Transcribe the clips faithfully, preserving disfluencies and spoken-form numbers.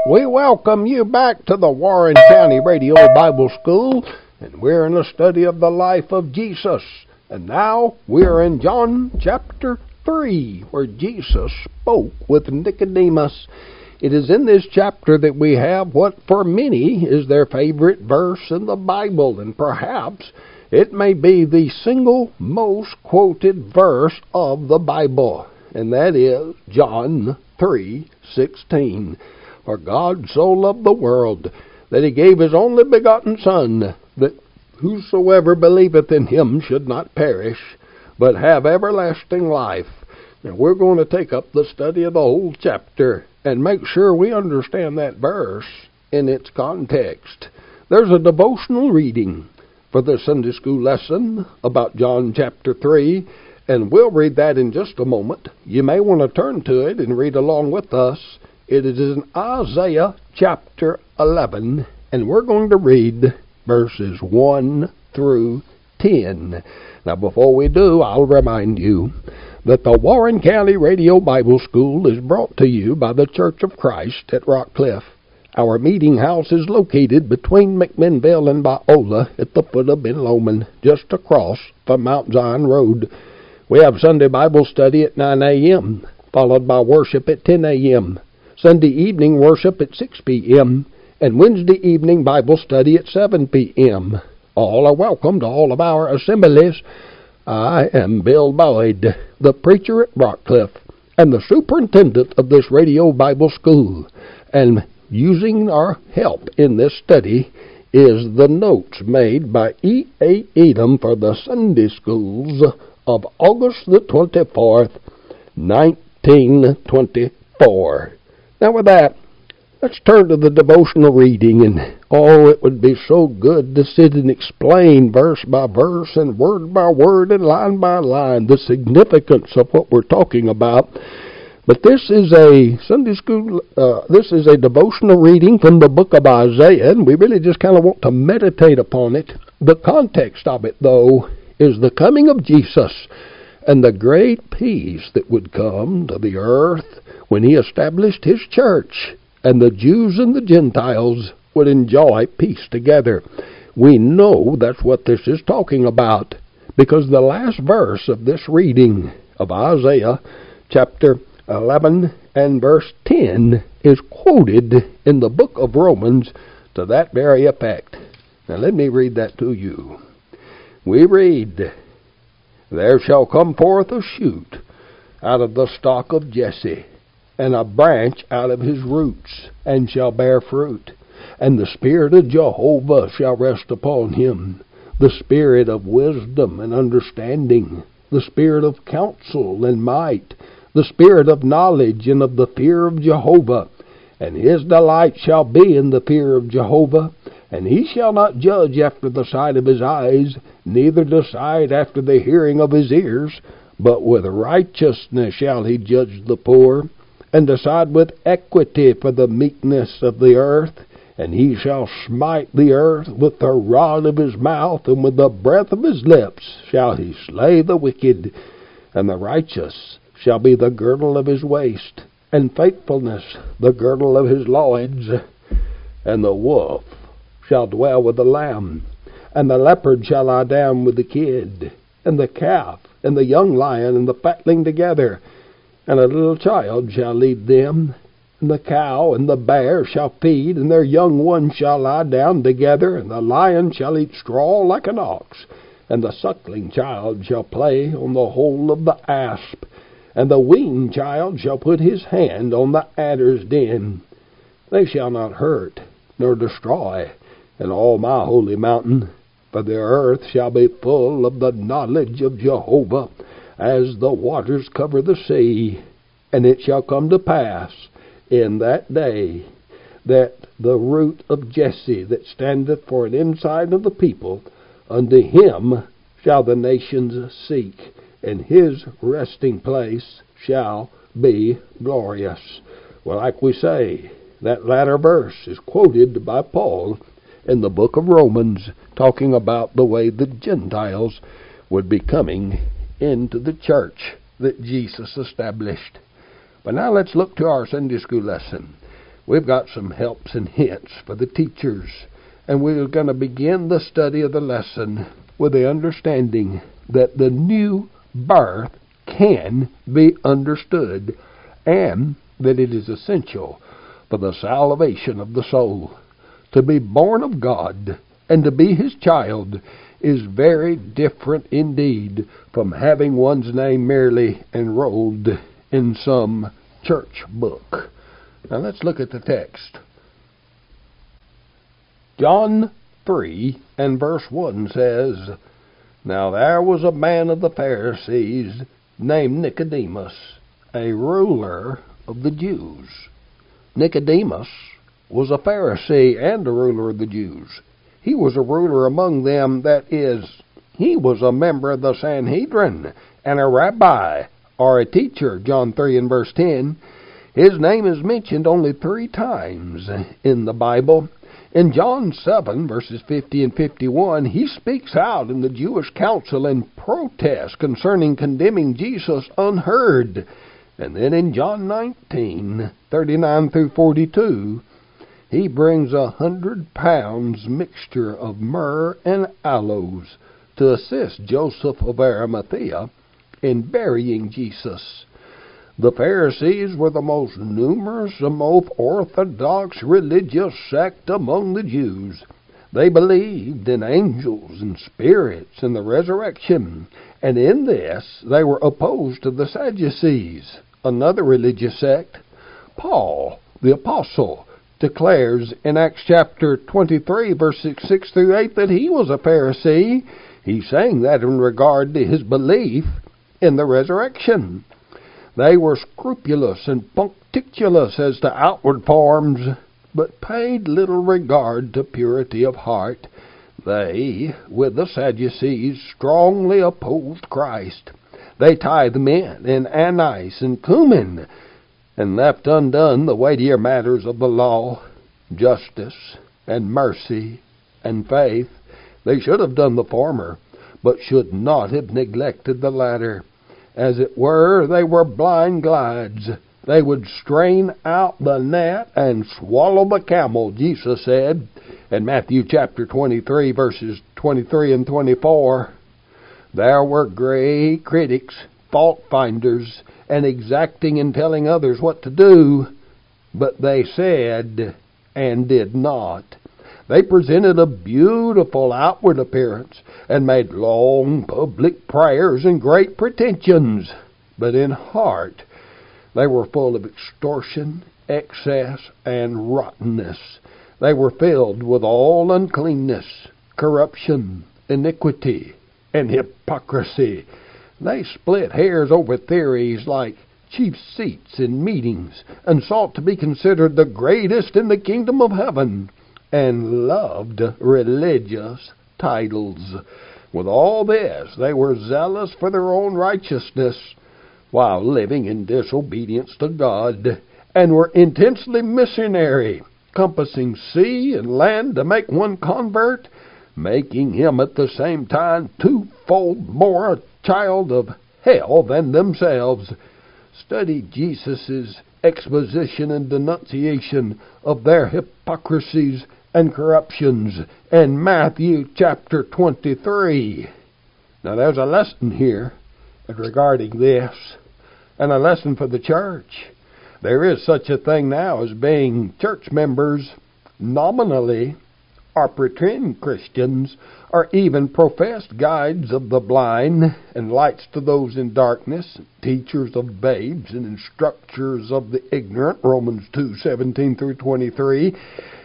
We welcome you back to the Warren County Radio Bible School, and we're in a study of the life of Jesus. And now we're in John chapter three, where Jesus spoke with Nicodemus. It is in this chapter that we have what for many is their favorite verse in the Bible, and perhaps it may be the single most quoted verse of the Bible, and that is John three sixteen. For God so loved the world that he gave his only begotten Son, that whosoever believeth in him should not perish, but have everlasting life. Now we're going to take up the study of the whole chapter and make sure we understand that verse in its context. There's a devotional reading for the Sunday school lesson about John chapter three, and we'll read that in just a moment. You may want to turn to it and read along with us. It is in Isaiah chapter eleven, and we're going to read verses one through ten. Now, before we do, I'll remind you that the Warren County Radio Bible School is brought to you by the Church of Christ at Rock Cliff. Our meeting house is located between McMinnville and Biola at the foot of Ben Lomond, just across from Mount Zion Road. We have Sunday Bible study at nine a.m., followed by worship at ten a.m., Sunday evening worship at six p.m., and Wednesday evening Bible study at seven p.m. All are welcome to all of our assemblies. I am Bill Boyd, the preacher at Rockcliffe, and the superintendent of this radio Bible school. And using our help in this study is the notes made by E A. Edom for the Sunday schools of August the twenty-fourth, nineteen twenty-four. Now with that, let's turn to the devotional reading, and oh, it would be so good to sit and explain verse by verse and word by word and line by line the significance of what we're talking about. But this is a Sunday school, uh, this is a devotional reading from the book of Isaiah, and we really just kind of want to meditate upon it. The context of it, though, is the coming of Jesus and the great peace that would come to the earth when he established his church, and the Jews and the Gentiles would enjoy peace together. We know that's what this is talking about, because the last verse of this reading of Isaiah chapter eleven and verse ten is quoted in the book of Romans to that very effect. Now let me read that to you. We read, "There shall come forth a shoot out of the stock of Jesse, and a branch out of his roots, and shall bear fruit. And the Spirit of Jehovah shall rest upon him, the Spirit of wisdom and understanding, the Spirit of counsel and might, the Spirit of knowledge and of the fear of Jehovah. And his delight shall be in the fear of Jehovah. And he shall not judge after the sight of his eyes, neither decide after the hearing of his ears, but with righteousness shall he judge the poor, and decide with equity for the meekness of the earth. And he shall smite the earth with the rod of his mouth, and with the breath of his lips shall he slay the wicked. And the righteous shall be the girdle of his waist, and faithfulness the girdle of his loins. And the wolf shall dwell with the lamb, and the leopard shall lie down with the kid, and the calf and the young lion and the fatling together. And a little child shall lead them, and the cow and the bear shall feed, and their young ones shall lie down together, and the lion shall eat straw like an ox, and the suckling child shall play on the hole of the asp, and the weaned child shall put his hand on the adder's den. They shall not hurt nor destroy in all my holy mountain, for the earth shall be full of the knowledge of Jehovah, as the waters cover the sea. And it shall come to pass in that day that the root of Jesse that standeth for an ensign of the people, unto him shall the nations seek, and his resting place shall be glorious." Well, like we say, that latter verse is quoted by Paul in the book of Romans, talking about the way the Gentiles would be coming into the church that Jesus established. But now let's look to our Sunday school lesson. we've got some helps and hints for the teachers, and we're going to begin the study of the lesson with the understanding that the new birth can be understood, and that it is essential for the salvation of the soul. To be born of God and to be His child is very different indeed from having one's name merely enrolled in some church book. Now let's look at the text. John three and verse one says, Now there was a man of the Pharisees named Nicodemus, a ruler of the Jews. Nicodemus was a Pharisee and a ruler of the Jews. He was a ruler among them, that is, he was a member of the Sanhedrin and a rabbi or a teacher. John three and verse ten. His name is mentioned only three times in the Bible. In John seven, verses fifty and fifty-one, he speaks out in the Jewish council and protests concerning condemning Jesus unheard. And then in John nineteen, thirty-nine through forty-two, he brings a hundred pounds mixture of myrrh and aloes to assist Joseph of Arimathea in burying Jesus. The Pharisees were the most numerous and most orthodox religious sect among the Jews. They believed in angels and spirits and the resurrection, and in this they were opposed to the Sadducees, another religious sect. Paul, the apostle, declares in Acts chapter twenty-three, verses six through eight, that he was a Pharisee. He's saying that in regard to his belief in the resurrection. They were scrupulous and punctilious as to outward forms, but paid little regard to purity of heart. They, with the Sadducees, strongly opposed Christ. They tithed mint and anise and cumin, and left undone the weightier matters of the law, justice and mercy and faith. They should have done the former, but should not have neglected the latter. As it were, they were blind guides. They would strain out the gnat and swallow the camel, Jesus said in Matthew chapter twenty-three, verses twenty-three and twenty-four. There were great critics, fault finders, and exacting in telling others what to do, but they said and did not. They presented a beautiful outward appearance and made long public prayers and great pretensions, but in heart they were full of extortion, excess, and rottenness. They were filled with all uncleanness, corruption, iniquity, and hypocrisy. They split hairs over theories like chief seats in meetings and sought to be considered the greatest in the kingdom of heaven, and loved religious titles. With all this, they were zealous for their own righteousness, while living in disobedience to God, and were intensely missionary, compassing sea and land to make one convert, making him at the same time twofold more a child of hell than themselves. Study Jesus' exposition and denunciation of their hypocrisies and corruptions in Matthew chapter twenty-three. Now there's a lesson here regarding this, and a lesson for the church. There is such a thing now as being church members nominally, or pretend Christians, or even professed guides of the blind, and lights to those in darkness, teachers of babes, and instructors of the ignorant, Romans two, seventeen through twenty-three.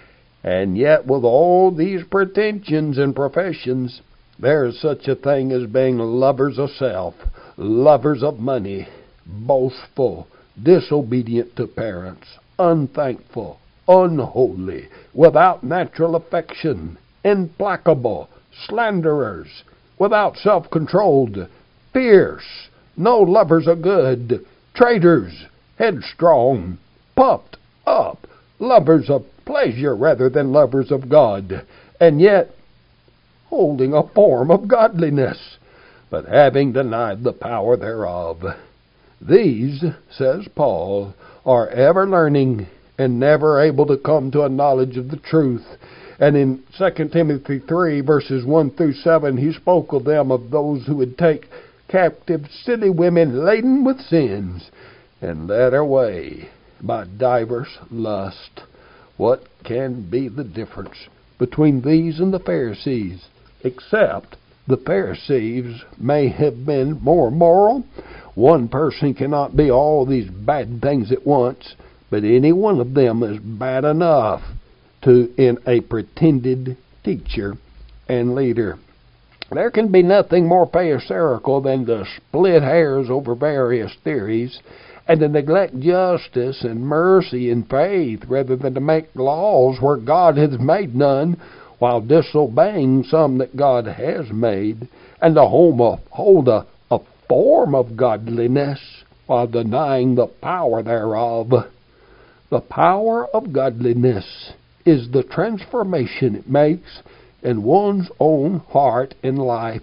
And yet, with all these pretensions and professions, there is such a thing as being lovers of self, lovers of money, boastful, disobedient to parents, unthankful, unholy, without natural affection, implacable, slanderers, without self-controlled, fierce, no lovers of good, traitors, headstrong, puffed up, lovers of pleasure rather than lovers of God, and yet holding a form of godliness, but having denied the power thereof. These, says Paul, are ever learning and never able to come to a knowledge of the truth. And in Second Timothy three, verses one through seven, he spoke of them, of those who would take captive silly women laden with sins and led away by divers lusts. What can be the difference between these and the Pharisees, except the Pharisees may have been more moral? One person cannot be all these bad things at once, but any one of them is bad enough to in a pretended teacher and leader. There can be nothing more pharisaical than to split hairs over various theories and to neglect justice and mercy and faith rather than to make laws where God has made none, while disobeying some that God has made, and to hold a, hold a, a form of godliness while denying the power thereof. The power of godliness is the transformation it makes in one's own heart and life,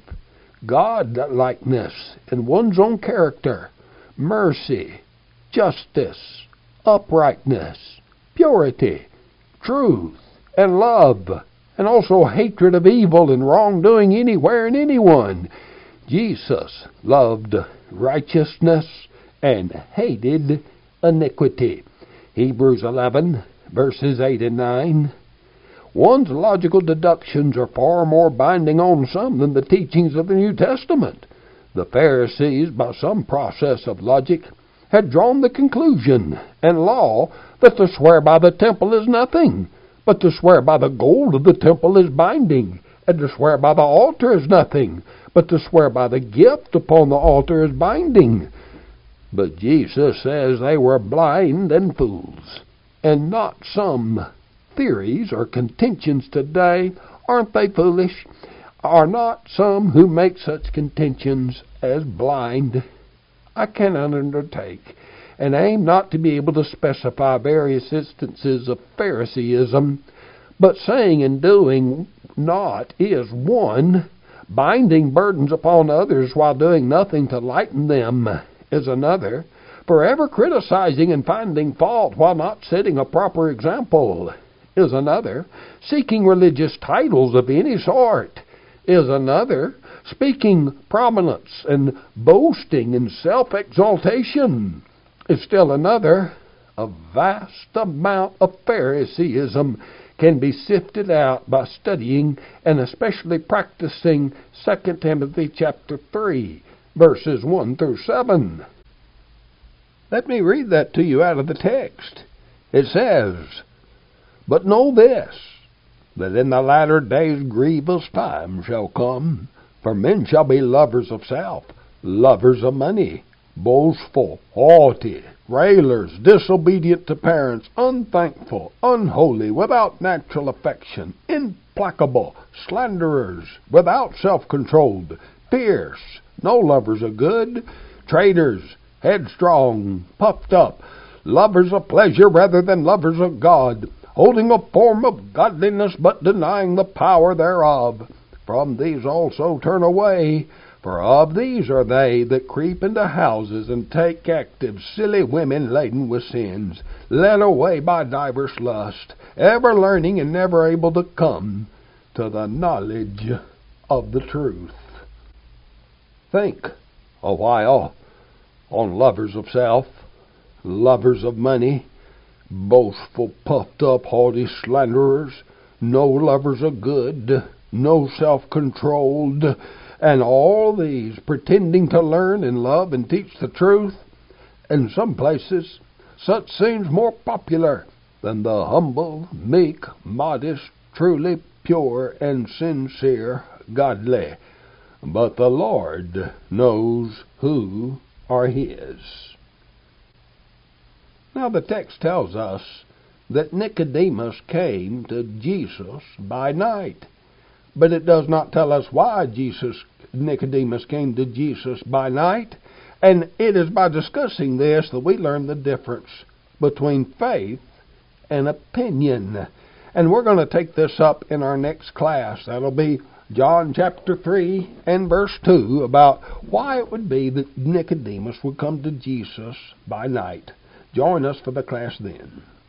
God-likeness in one's own character, mercy, justice, uprightness, purity, truth, and love, and also hatred of evil and wrongdoing anywhere and anyone. Jesus loved righteousness and hated iniquity. Hebrews eleven, verses eight and nine. One's logical deductions are far more binding on some than the teachings of the New Testament. The Pharisees, by some process of logic, had drawn the conclusion and law that to swear by the temple is nothing, but to swear by the gold of the temple is binding, and to swear by the altar is nothing, but to swear by the gift upon the altar is binding. But Jesus says they were blind and fools, and not some theories or contentions today. Aren't they foolish? Are not some who make such contentions as blind? I cannot undertake and aim not to be able to specify various instances of Phariseeism, but saying and doing not is one, binding burdens upon others while doing nothing to lighten them is another, forever criticizing and finding fault while not setting a proper example is another, seeking religious titles of any sort is another, speaking prominence and boasting and self-exaltation is still another. A vast amount of Phariseeism can be sifted out by studying and especially practicing Second Timothy chapter three, verses one through seven. Let me read that to you out of the text. It says, "But know this, that in the latter days grievous times shall come, for men shall be lovers of self, lovers of money, boastful, haughty, railers, disobedient to parents, unthankful, unholy, without natural affection, implacable, slanderers, without self-control, fierce, no lovers of good, traitors, headstrong, puffed up, lovers of pleasure rather than lovers of God, holding a form of godliness but denying the power thereof. From these also turn away, for of these are they that creep into houses and take captive silly women laden with sins, led away by divers lusts, ever learning and never able to come to the knowledge of the truth." Think a while on lovers of self, lovers of money, boastful, puffed up, haughty slanderers, no lovers of good, no self-controlled, and all these pretending to learn and love and teach the truth. In some places, such seems more popular than the humble, meek, modest, truly pure and sincere godly. But the Lord knows who are His. Now the text tells us that Nicodemus came to Jesus by night. But it does not tell us why Jesus Nicodemus came to Jesus by night. And it is by discussing this that we learn the difference between faith and opinion. And we're going to take this up in our next class. That'll be John chapter three and verse two, about why it would be that Nicodemus would come to Jesus by night. Join us for the class then.